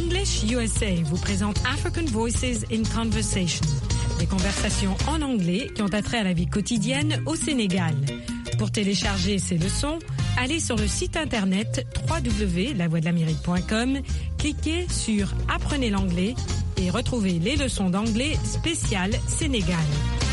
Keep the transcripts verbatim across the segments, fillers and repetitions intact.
English U S A vous présente African Voices in Conversation, des conversations en anglais qui ont attrait à la vie quotidienne au Sénégal. Pour télécharger ces leçons, allez sur le site internet w w w point la voix de l'amérique point com, cliquez sur Apprenez l'anglais et retrouvez les leçons d'anglais spéciales Sénégal.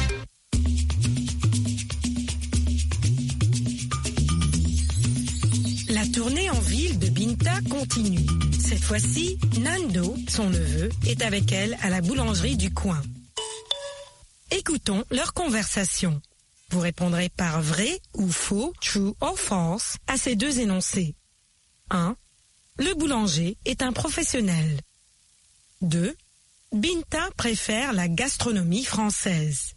La tournée en ville de Binta continue. Cette fois-ci, Nando, son neveu, est avec elle à la boulangerie du coin. Écoutons leur conversation. Vous répondrez par vrai ou faux, true or false, à ces deux énoncés. un. Le boulanger est un professionnel. deux. Binta préfère la gastronomie française.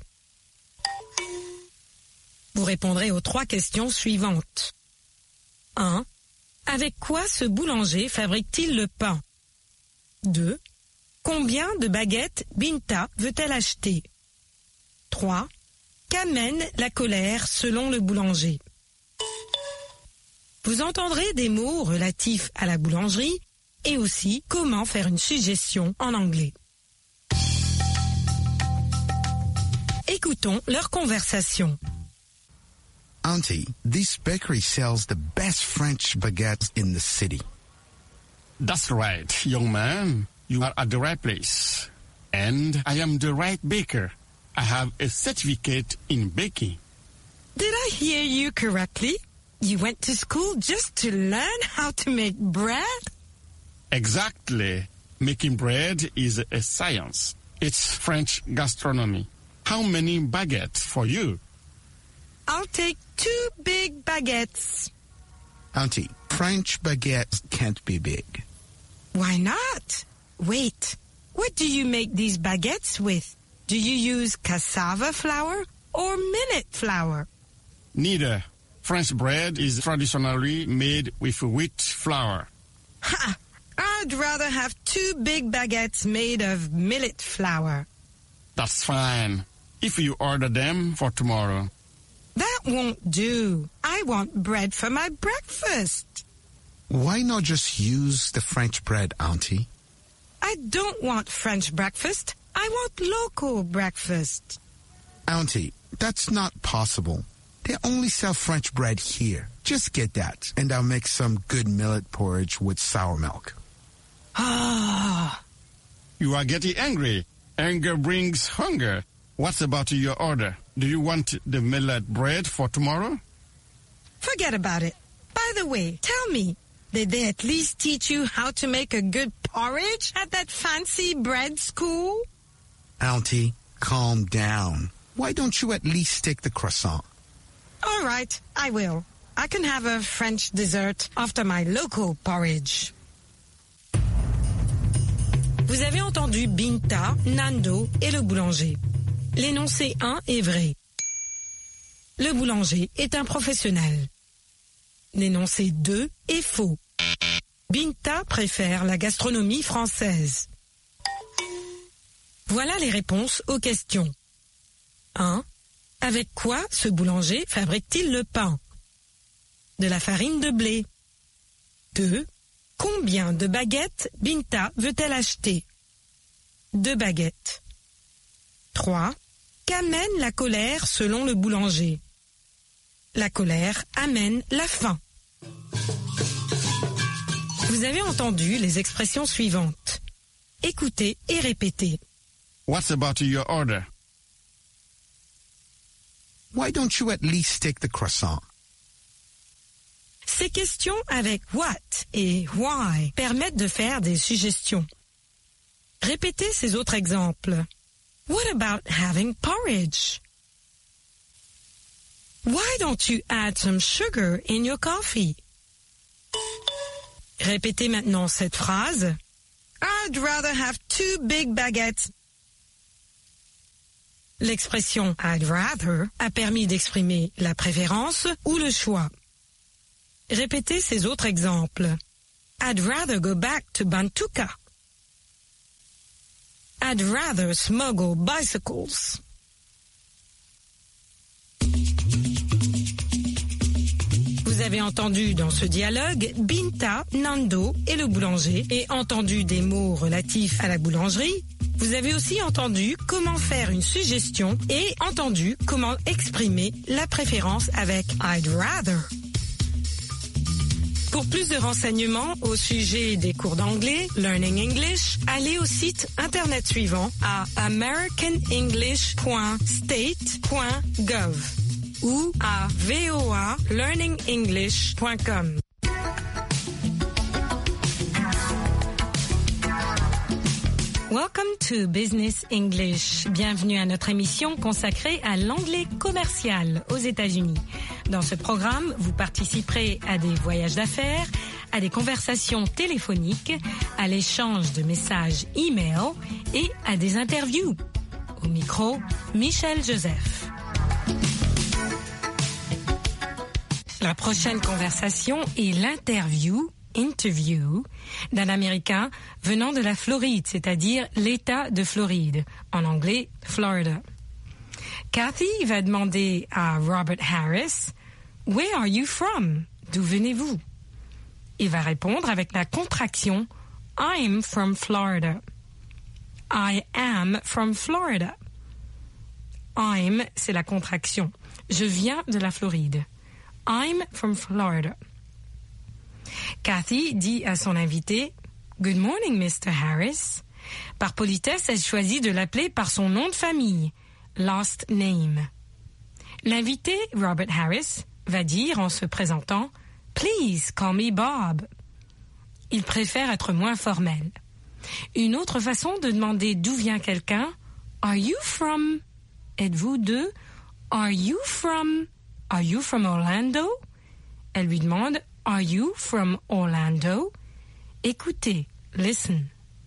Vous répondrez aux trois questions suivantes. un. Avec quoi ce boulanger fabrique-t-il le pain? deux. Combien de baguettes Binta veut-elle acheter? trois. Qu'amène la colère selon le boulanger? Vous entendrez des mots relatifs à la boulangerie et aussi comment faire une suggestion en anglais. Écoutons leur conversation. Auntie, this bakery sells the best French baguettes in the city. That's right, young man. You are at the right place. And I am the right baker. I have a certificate in baking. Did I hear you correctly? You went to school just to learn how to make bread? Exactly. Making bread is a science. It's French gastronomy. How many baguettes for you? I'll take two big baguettes. Auntie, French baguettes can't be big. Why not? Wait, what do you make these baguettes with? Do you use cassava flour or millet flour? Neither. French bread is traditionally made with wheat flour. Ha! I'd rather have two big baguettes made of millet flour. That's fine. If you order them for tomorrow. That won't do. I want bread for my breakfast. Why not just use the French bread, Auntie? I don't want French breakfast. I want local breakfast. Auntie, that's not possible. They only sell French bread here. Just get that, and I'll make some good millet porridge with sour milk. Ah. You are getting angry. Anger brings hunger. What's about your order? Do you want the millet bread for tomorrow? Forget about it. By the way, tell me, did they at least teach you how to make a good porridge at that fancy bread school? Auntie, calm down. Why don't you at least take the croissant? All right, I will. I can have a French dessert after my local porridge. Vous avez entendu Binta, Nando et le boulanger. L'énoncé un est vrai. Le boulanger est un professionnel. L'énoncé deux est faux. Binta préfère la gastronomie française. Voilà les réponses aux questions. un. Avec quoi ce boulanger fabrique-t-il le pain? De la farine de blé. deux. Combien de baguettes Binta veut-elle acheter? Deux baguettes. trois. Qu'amène la colère selon le boulanger? La colère amène la faim. Vous avez entendu les expressions suivantes. Écoutez et répétez. What's about your order? Why don't you at least take the croissant? Ces questions avec what et why permettent de faire des suggestions. Répétez ces autres exemples. What about having porridge? Why don't you add some sugar in your coffee? Répétez maintenant cette phrase. I'd rather have two big baguettes. L'expression I'd rather a permis d'exprimer la préférence ou le choix. Répétez ces autres exemples. I'd rather go back to Bantuka. I'd rather smuggle bicycles. Vous avez entendu dans ce dialogue Binta, Nando et le boulanger et entendu des mots relatifs à la boulangerie. Vous avez aussi entendu comment faire une suggestion et entendu comment exprimer la préférence avec I'd rather. Pour plus de renseignements au sujet des cours d'anglais, Learning English, allez au site internet suivant à american english point state point gov ou à voa learning english point com. Welcome to Business English. Bienvenue à notre émission consacrée à l'anglais commercial aux États-Unis. Dans ce programme, vous participerez à des voyages d'affaires, à des conversations téléphoniques, à l'échange de messages e-mail et à des interviews. Au micro, Michel Joseph. La prochaine conversation est l'interview interview d'un Américain venant de la Floride, c'est-à-dire l'État de Floride, en anglais Florida. Kathy va demander à Robert Harris « Where are you from ?» D'où venez-vous? Il va répondre avec la contraction « I'm from Florida ». « I am from Florida ». « I'm » c'est la contraction. Je viens de la Floride. « I'm from Florida ». Kathy dit à son invité « Good morning, mister Harris ». Par politesse, elle choisit de l'appeler par son nom de famille, last name. L'invité, Robert Harris, va dire en se présentant « Please call me Bob ». Il préfère être moins formel. Une autre façon de demander d'où vient quelqu'un « Are you from » Êtes-vous de « Are you from » Are you from Orlando? Elle lui demande Are you from Orlando? Écoutez, listen.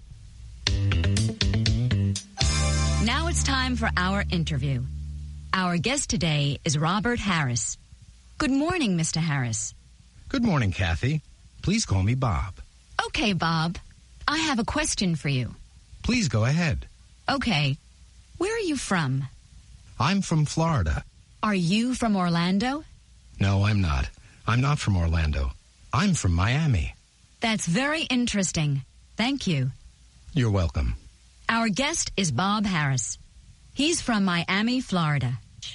Now it's time for our interview. Our guest today is Robert Harris. Good morning, Mister Harris. Good morning, Kathy. Please call me Bob. Okay, Bob. I have a question for you. Please go ahead. Okay. Where are you from? I'm from Florida. Are you from Orlando? No, I'm not. I'm not from Orlando. I'm from Miami. That's very interesting. Thank you. You're welcome. Our guest is Bob Harris. He's from Miami, Florida.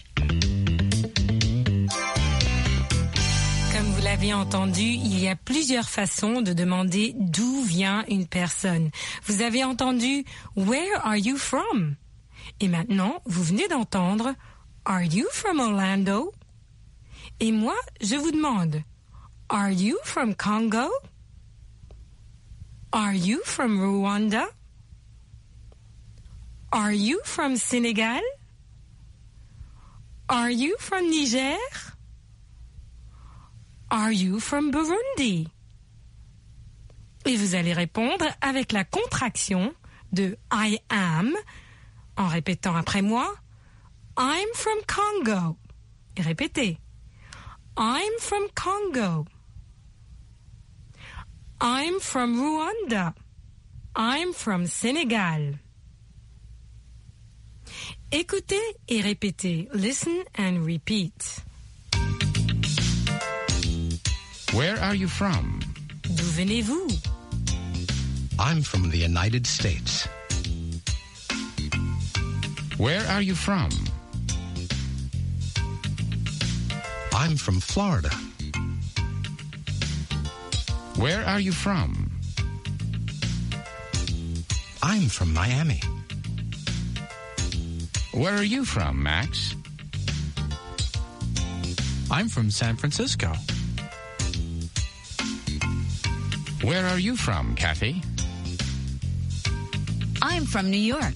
Comme vous l'avez entendu, il y a plusieurs façons de demander d'où vient une personne. Vous avez entendu « Where are you from ?» Et maintenant, vous venez d'entendre « Are you from Orlando ?» Et moi, je vous demande, Are you from Congo? Are you from Rwanda? Are you from Senegal? Are you from Niger? Are you from Burundi? Et vous allez répondre avec la contraction de I am, en répétant après moi, I'm from Congo. Et répétez. I'm from Congo. I'm from Rwanda. I'm from Senegal. Écoutez et répétez. Listen and repeat. Where are you from? D'où venez-vous? I'm from the United States. Where are you from? I'm from Florida. Where are you from? I'm from Miami. Where are you from, Max? I'm from San Francisco. Where are you from, Kathy? I'm from New York.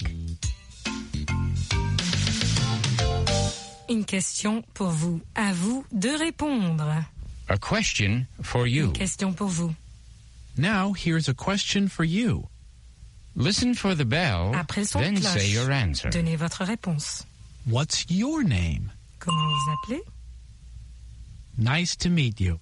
Une question pour vous. À vous de répondre. A question for you. Une question pour vous. Now here's a question for you. Listen for the bell, Après le son de then cloche, say your answer. donnez votre réponse. What's your name? Comment vous appelez? Nice to meet you.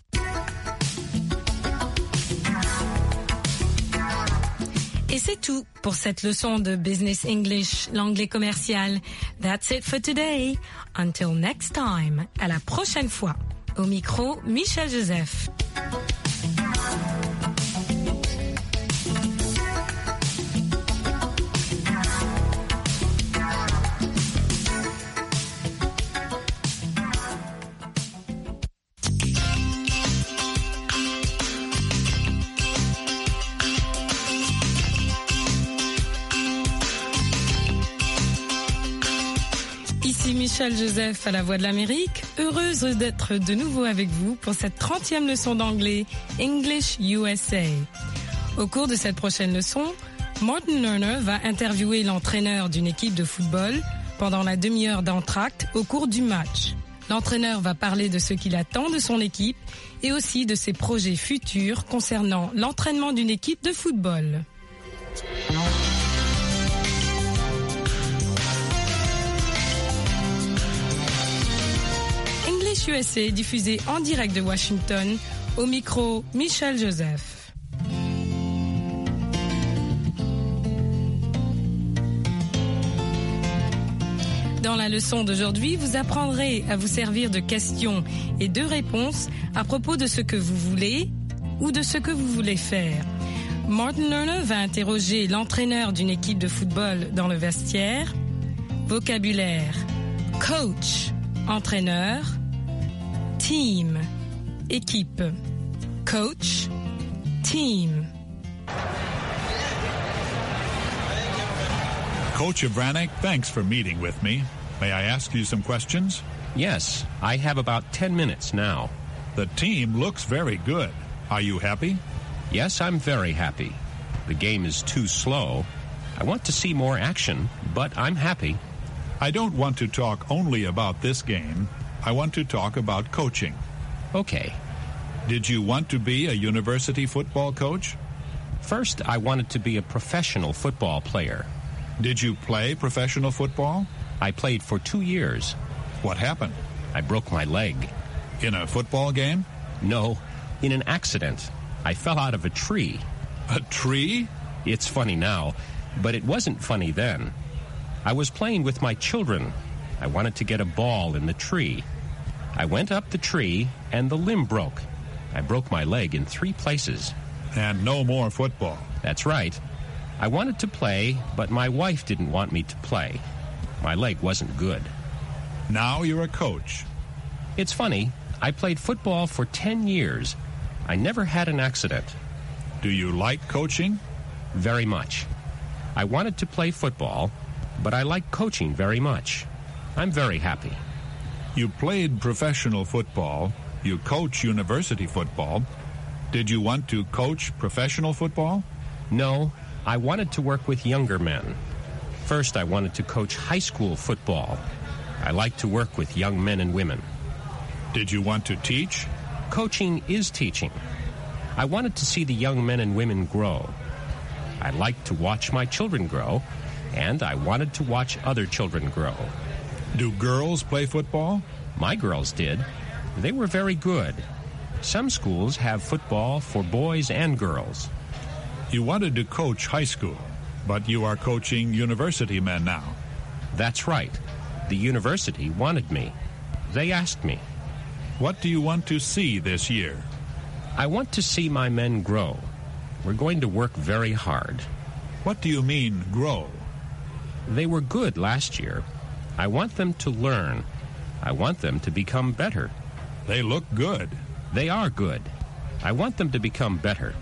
Et c'est tout pour cette leçon de Business English, l'anglais commercial. That's it for today. Until next time. À la prochaine fois. Au micro, Michel Joseph. Michel Joseph à la Voix de l'Amérique, heureuse d'être de nouveau avec vous pour cette trentième leçon d'anglais English U S A. Au cours de cette prochaine leçon, Martin Lerner va interviewer l'entraîneur d'une équipe de football pendant la demi-heure d'entracte au cours du match. L'entraîneur va parler de ce qu'il attend de son équipe et aussi de ses projets futurs concernant l'entraînement d'une équipe de football. U S A diffusé en direct de Washington, au micro Michel Joseph. Dans la leçon d'aujourd'hui, vous apprendrez à vous servir de questions et de réponses à propos de ce que vous voulez ou de ce que vous voulez faire. Martin Lerner va interroger l'entraîneur d'une équipe de football dans le vestiaire. Vocabulaire: coach, entraîneur. Team, équipe. Coach, team. Coach Abranek, thanks for meeting with me. May I ask you some questions? Yes, I have about ten minutes now. The team looks very good. Are you happy? Yes, I'm very happy. The game is too slow. I want to see more action, but I'm happy. I don't want to talk only about this game. I want to talk about coaching. Okay. Did you want to be a university football coach? First, I wanted to be a professional football player. Did you play professional football? I played for two years. What happened? I broke my leg. In a football game? No, in an accident. I fell out of a tree. A tree? It's funny now, but it wasn't funny then. I was playing with my children. I wanted to get a ball in the tree. I went up the tree, and the limb broke. I broke my leg in three places. And no more football. That's right. I wanted to play, but my wife didn't want me to play. My leg wasn't good. Now you're a coach. It's funny. I played football for ten years. I never had an accident. Do you like coaching? Very much. I wanted to play football, but I like coaching very much. I'm very happy. You played professional football. You coach university football. Did you want to coach professional football? No, I wanted to work with younger men. First, I wanted to coach high school football. I like to work with young men and women. Did you want to teach? Coaching is teaching. I wanted to see the young men and women grow. I liked to watch my children grow, and I wanted to watch other children grow. Do girls play football? My girls did. They were very good. Some schools have football for boys and girls. You wanted to coach high school, but you are coaching university men now. That's right. The university wanted me. They asked me. What do you want to see this year? I want to see my men grow. We're going to work very hard. What do you mean, grow? They were good last year. I want them to learn. I want them to become better. They look good. They are good. I want them to become better.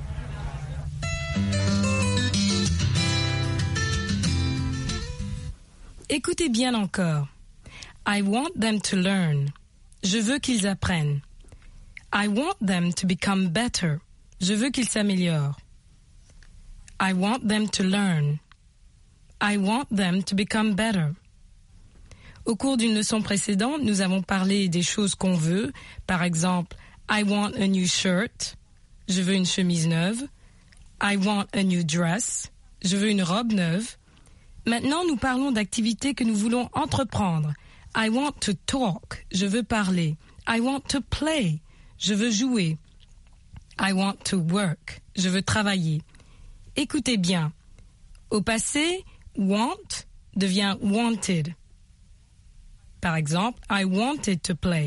Écoutez bien encore. I want them to learn. Je veux qu'ils apprennent. I want them to become better. Je veux qu'ils s'améliorent. I want them to learn. I want them to become better. Au cours d'une leçon précédente, nous avons parlé des choses qu'on veut. Par exemple, I want a new shirt. Je veux une chemise neuve. I want a new dress. Je veux une robe neuve. Maintenant, nous parlons d'activités que nous voulons entreprendre. I want to talk. Je veux parler. I want to play. Je veux jouer. I want to work. Je veux travailler. Écoutez bien. Au passé, want devient wanted. Par exemple, I wanted to play.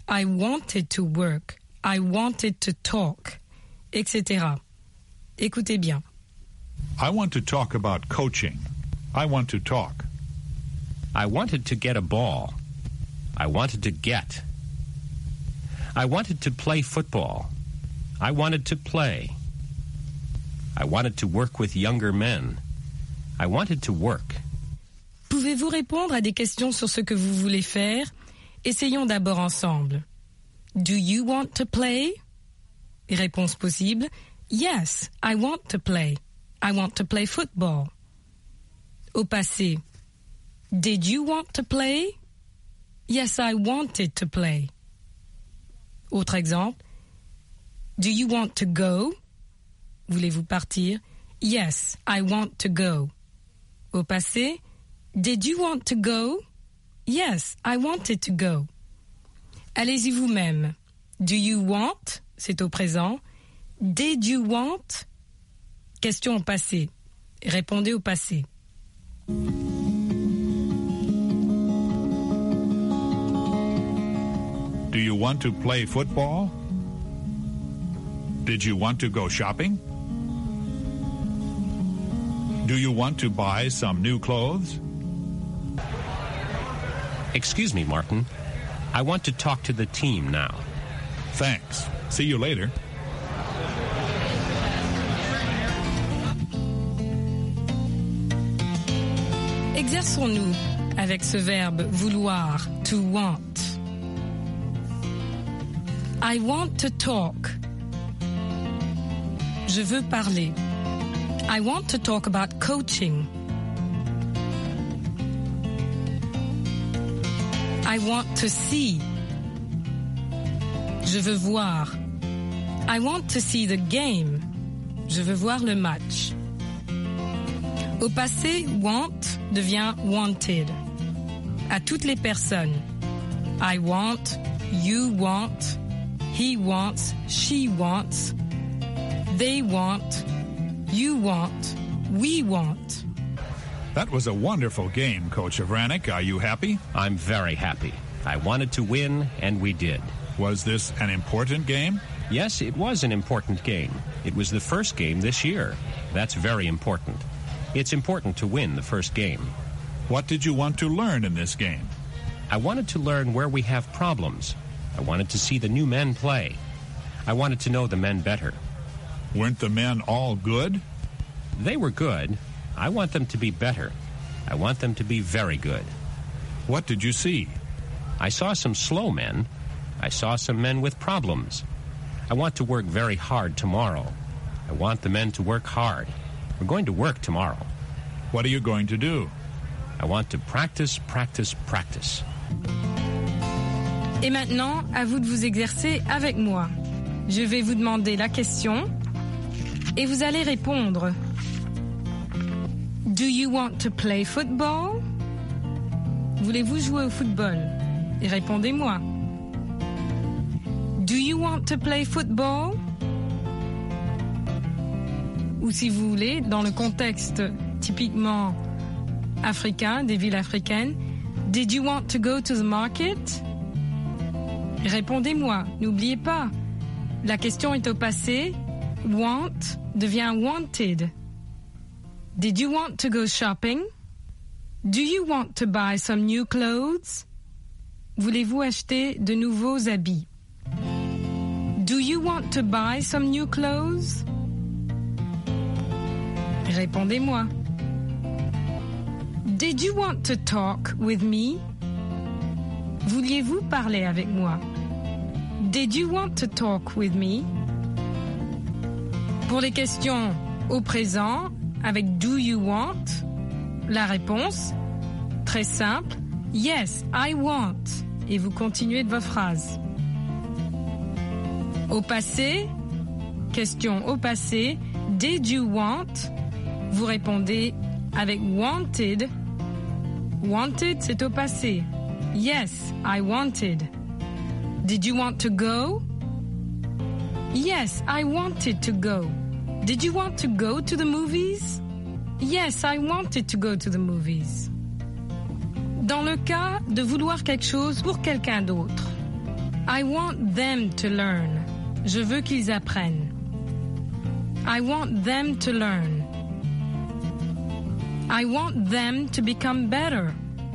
I wanted to work. I wanted to talk, et cetera. Écoutez bien. I want to talk about coaching. I want to talk. I wanted to get a ball. I wanted to get. I wanted to play football. I wanted to play. I wanted to work with younger men. I wanted to work. Pouvez-vous répondre à des questions sur ce que vous voulez faire? Essayons d'abord ensemble. Do you want to play? Réponse possible. Yes, I want to play. I want to play football. Au passé. Did you want to play? Yes, I wanted to play. Autre exemple. Do you want to go? Voulez-vous partir? Yes, I want to go. Au passé. Did you want to go? Yes, I wanted to go. Allez-y vous-même. Do you want? C'est au présent. Did you want? Question au passé. Répondez au passé. Do you want to play football? Did you want to go shopping? Do you want to buy some new clothes? Excuse me, Martin. I want to talk to the team now. Thanks. See you later. Exerçons-nous avec ce verbe vouloir, to want. I want to talk. Je veux parler. I want to talk about coaching. I want to see. Je veux voir. I want to see the game. Je veux voir le match. Au passé, want devient wanted. À toutes les personnes. I want, you want, he wants, she wants, they want, you want, we want. That was a wonderful game, Coach Avranik. Are you happy? I'm very happy. I wanted to win, and we did. Was this an important game? Yes, it was an important game. It was the first game this year. That's very important. It's important to win the first game. What did you want to learn in this game? I wanted to learn where we have problems. I wanted to see the new men play. I wanted to know the men better. Weren't the men all good? They were good. I want them to be better. I want them to be very good. What did you see? I saw some slow men. I saw some men with problems. I want to work very hard tomorrow. I want the men to work hard. We're going to work tomorrow. What are you going to do? I want to practice, practice, practice. Et maintenant, à vous de vous exercer avec moi. Je vais vous demander la question et vous allez répondre. Do you want to play football? Voulez-vous jouer au football? Et répondez-moi. Do you want to play football? Ou si vous voulez, dans le contexte typiquement africain, des villes africaines, did you want to go to the market? Répondez-moi, n'oubliez pas, la question est au passé, want devient wanted. Did you want to go shopping? Do you want to buy some new clothes? Voulez-vous acheter de nouveaux habits? Do you want to buy some new clothes? Répondez-moi. Did you want to talk with me? Vouliez-vous parler avec moi? Did you want to talk with me? Pour les questions au présent, avec do you want, la réponse, très simple, yes, I want. Et vous continuez de votre phrase. Au passé, question au passé, did you want? Vous répondez avec wanted. Wanted, c'est au passé. Yes, I wanted. Did you want to go? Yes, I wanted to go. Did you want to go to the movies? Yes, I wanted to go to the movies. Dans le cas de vouloir quelque chose pour quelqu'un d'autre, I want them to learn. Je veux qu'ils apprennent. I want them to learn. I want them to become better.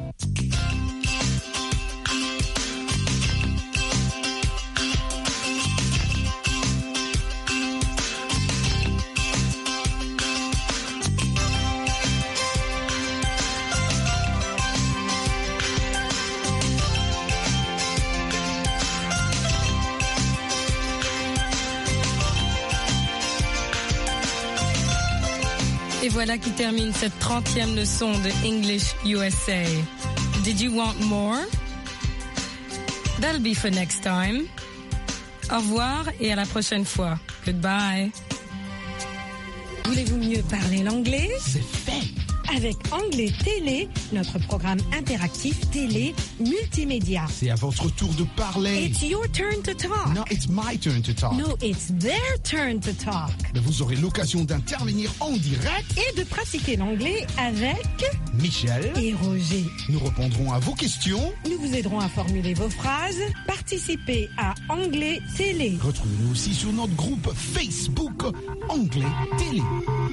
Et voilà qui termine cette trentième leçon de English U S A. Did you want more? That'll be for next time. Au revoir et à la prochaine fois. Goodbye. Voulez-vous mieux parler l'anglais? C'est fait. Avec Anglais Télé, notre programme interactif télé multimédia. C'est à votre tour de parler. It's your turn to talk. No, it's my turn to talk. No, it's their turn to talk. Mais vous aurez l'occasion d'intervenir en direct. Et de pratiquer l'anglais avec Michel et Roger. Nous répondrons à vos questions. Nous vous aiderons à formuler vos phrases. Participez à Anglais Télé. Retrouvez-nous aussi sur notre groupe Facebook Anglais Télé.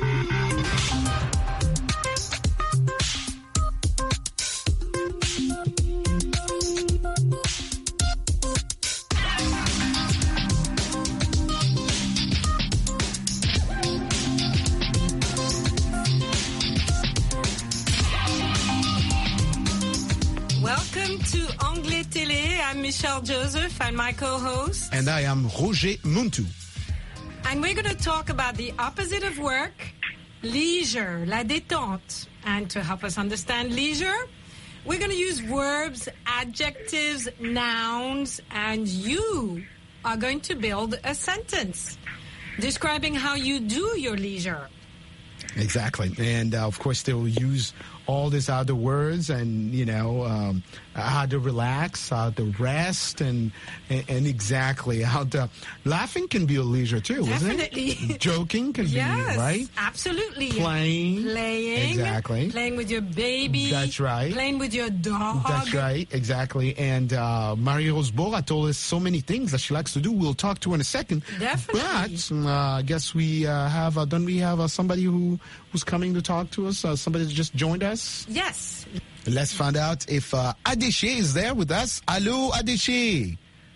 I'm Michelle Joseph and my co-host. And I am Roger Muntu. And we're going to talk about the opposite of work, leisure, la détente. And to help us understand leisure, we're going to use verbs, adjectives, nouns, and you are going to build a sentence describing how you do your leisure. Exactly. And uh, of course, they will use all these other words and, you know, um, how to relax, how to rest, and, and and exactly how to... Laughing can be a leisure too, Definitely. isn't it? Joking can yes, be, right? Absolutely. Playing. Playing. Exactly. Playing with your baby. That's right. Playing with your dog. That's right, exactly. And uh, Marie-Rose Bora told us so many things that she likes to do. We'll talk to her in a second. Definitely. But uh, I guess we uh, have, uh, don't we have uh, somebody who who's coming to talk to us? Uh, somebody that just joined us? Yes. Let's find out if uh, Adéché is there with us. Allô, Adéché.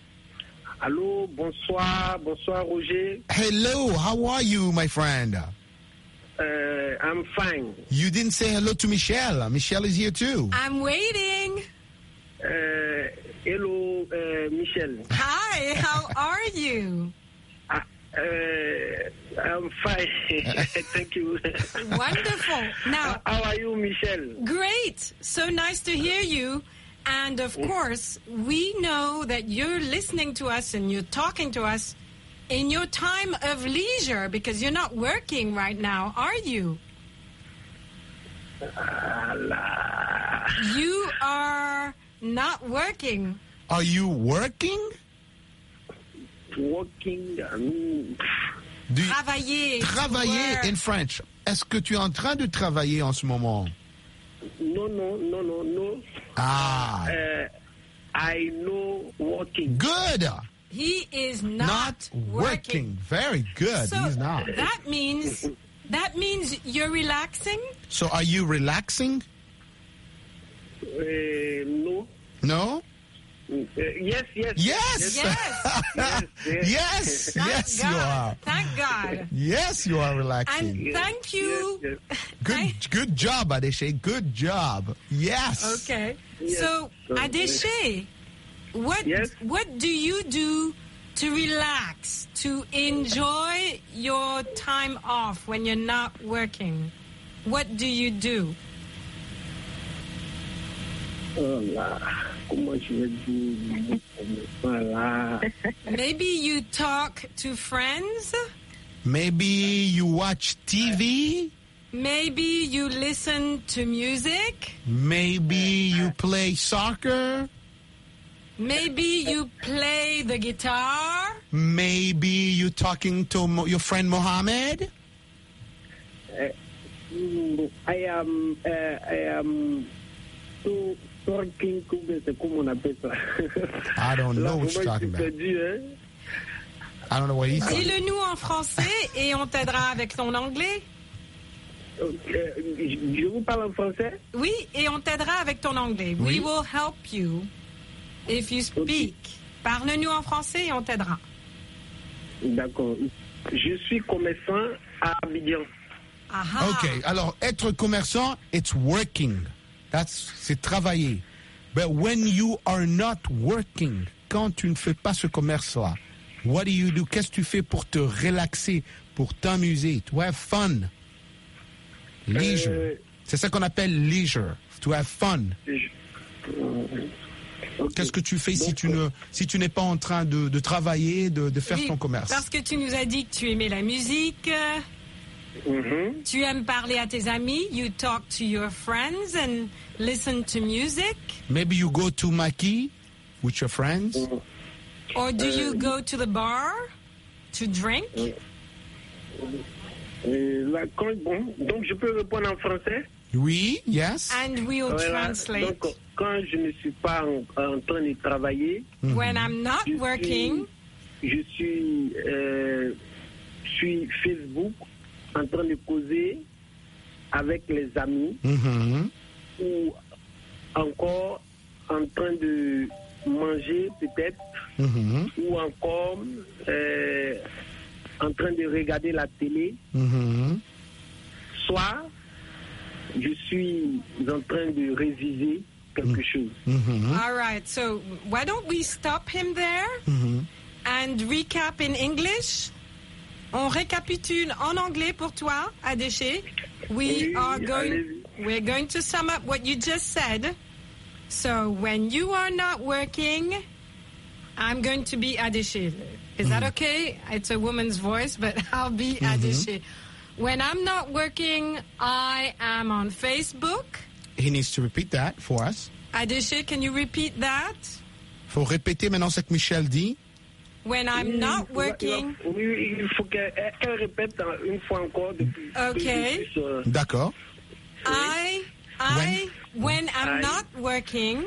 Allô, bonsoir, bonsoir, Roger. Hello, how are you, my friend? Uh, I'm fine. You didn't say hello to Michelle. Michelle is here too. I'm waiting. Uh, hello, uh, Michelle. Hi, how are you? Uh, uh, I'm fine. Thank you. Wonderful. Now, how are you, Michelle? Great. So nice to hear you. And of course, we know that you're listening to us and you're talking to us in your time of leisure because you're not working right now, are you? Allah. You are not working. Are you working? Working. Um, Do you Travailler. travailler work. in French? Est-ce que tu es en train de travailler en ce moment? no, no, no, no, no. Ah, Uh, I know working. good. He is not, Not working. Very good. So He's not. that means that means you're relaxing. So are you relaxing? Uh, no. No? Uh, yes, yes. Yes. Yes. Yes, yes. Yes. Thank Yes, God. you are. Thank God. Yes, you are relaxing. And thank you. Yes, Good, Thank- good job, Adéché. Good job. Yes. Okay. Yes. So, So, Adéché, what Yes? what do you do to relax, to enjoy your time off when you're not working? What do you do? Oh là, comment je vais dire? Voilà. Maybe you talk to friends. Maybe you watch T V. Maybe you listen to music. Maybe you play soccer. Maybe you play the guitar. Maybe you talking to Mo- your friend Mohammed. Mm, I am, uh, I am, to, Twerking, c'est comme on appelle ça. I don't know what you're Là, talking moi, je suis about. perdu, hein. I don't know what he's saying. Dis-le-nous en français et on t'aidera avec ton anglais. Euh, je je vous parle en français. Oui, et on t'aidera avec ton anglais. Oui. We will help you if you speak. Parle-nous en français et on t'aidera. D'accord. Je suis commerçant à Abidjan. Aha. OK. Alors, être commerçant, it's working. That's, c'est travailler. But when you are not working, quand tu ne fais pas ce commerce-là, what do you do? Qu'est-ce que tu fais pour te relaxer, pour t'amuser, to have fun? Leisure. Euh, C'est ça qu'on appelle leisure, to have fun. Je- euh, ok. Qu'est-ce que tu fais si Donc, tu ne, si tu n'es pas en train de, de travailler, de, de faire Oui, ton commerce? Parce que tu nous as dit que tu aimais la musique, euh, Mhm. tu aimes parler à tes amis, you talk to your friends and listen to music, Maybe you go to Maki with your friends. or do you go to the bar to drink? Euh, là, quand- bon, donc je peux répondre en français. Oui, yes. And we'll Voilà. translate. Donc quand je ne suis pas en, en train de travailler, When I'm not je working, suis, je suis euh, sur Facebook en train de causer avec les amis Mhm. ou encore en train de manger peut-être Mhm. ou encore euh, en train de regarder la télé, Mhm. soit je suis en train de réviser quelque chose. Mhm. all right. So why don't we stop him there Mhm. and recap in English? On récapitule en anglais pour toi, Adéché. We Oui, are going. allez-y. We're going to sum up what you just said. So when you are not working, I'm going to be Adéché. Is that okay? It's a woman's voice, but I'll be Adéché. When I'm not working, I am on Facebook. He needs to repeat that for us. Adéché, can you repeat that? Faut répéter maintenant ce que Michel dit. When I'm not working, Oui, oui, il faut qu'elle qu'elle répète en- une fois encore. Depuis, Ok. depuis, euh, D'accord. I, I, when I'm I- not working,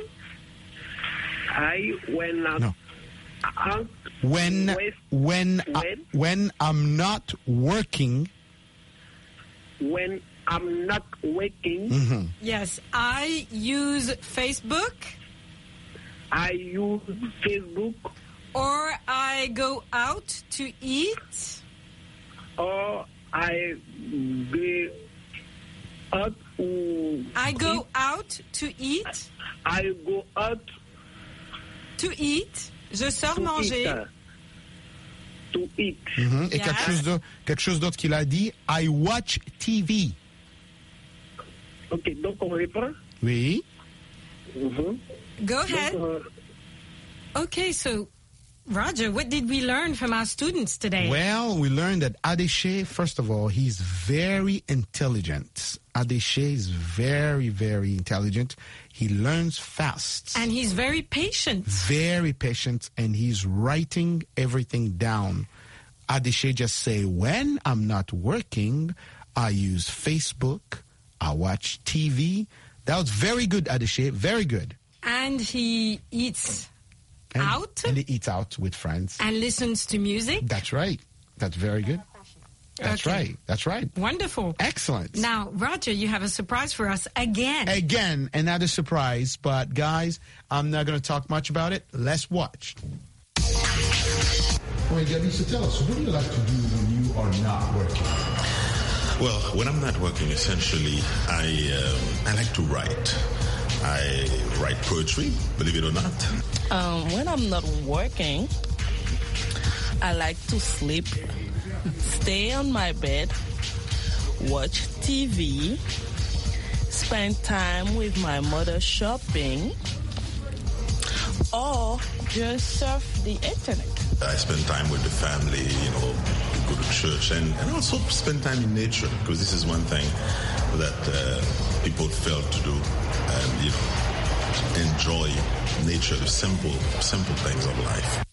I, when I'm No. out, When With- when I, when? when I'm not working. when I'm not working, Mhm. yes, I use Facebook I use Facebook or I go out to eat or I go out. ou- I go out to eat, I go out to eat. Je sors to manger. eat. To eat. Mhm. Et Yes. quelque chose de quelque chose d'autre qu'il a dit. I watch T V. Ok, donc on reprend. Oui. Mhm. Go Donc, ahead. euh, Okay, so Roger, what did we learn from our students today? Well, we learned that Adeshe, first of all, he's very intelligent. Adeshe is very, very intelligent. He learns fast. And he's very patient. Very patient, and he's writing everything down. Adeshe just say, when I'm not working, I use Facebook, I watch T V. That was very good, Adeshe, very good. And he eats And, out and he eats out with friends. and listens to music. That's right. That's very good. That's Okay. right. That's right. Wonderful. Excellent. Now, Roger, you have a surprise for us again. Again, another surprise, but guys, I'm not going to talk much about it. Let's watch. Wait, Gabby, so tell us, what do you like to do when you are not working? Well, when I'm not working, essentially, I um, I like to write. I write poetry, believe it or not. Um, when I'm not working, I like to sleep, stay on my bed, watch T V, spend time with my mother shopping, or just surf the internet. I spend time with the family, you know, go to church, and, and also spend time in nature, because this is one thing that uh, people fail to do, and, you know, enjoy nature, the simple, simple things of life.